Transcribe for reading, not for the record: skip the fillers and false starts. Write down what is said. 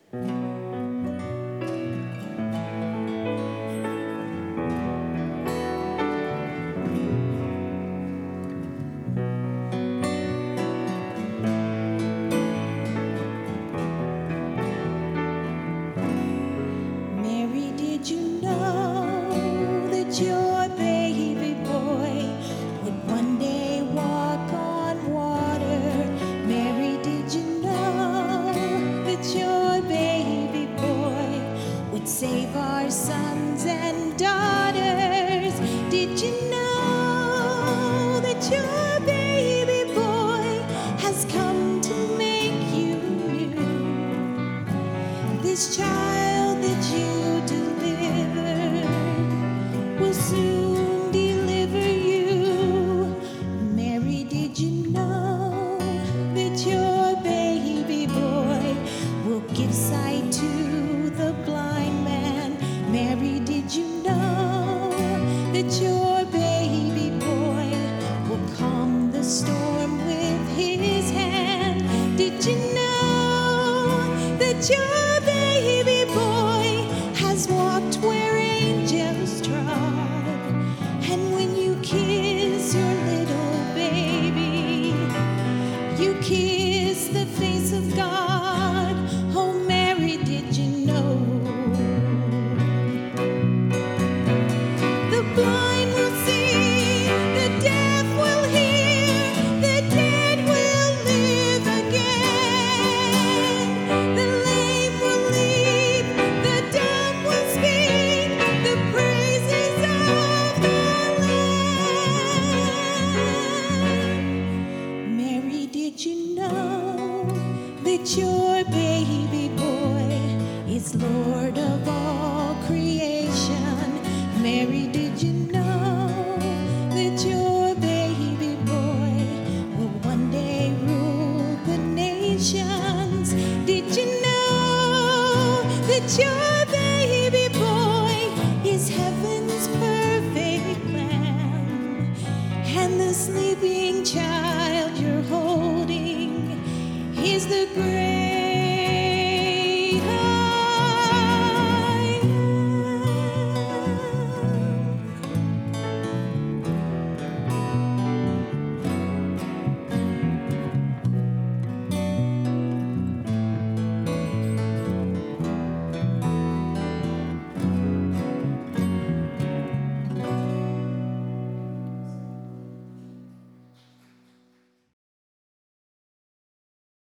Mary, did you know that your baby boy would one day walk on water? Mary, did you know that your baby boy would save our sons and daughters? Did you know that your baby boy has come to make you new? This child that you delivered will soon deliver you. Mary, did you know that your baby boy will give sight to the blind man? Mary, did you know that your baby boy will calm the storm with his hand? Did you know that your baby boy has walked where angels trod? And when you kiss your little baby, you kiss the face of God. Oh, Mary, did you know? The blind will see, the deaf will hear, the dead will live again. The lame will leap, the dumb will speak, the praises of the Lamb. Mary, did you know that your baby boy is Lord of all creation? Mary, did you know that your baby boy will one day rule the nations? Did you know that your baby boy is heaven's perfect lamb? And the sleeping child you're holding is the great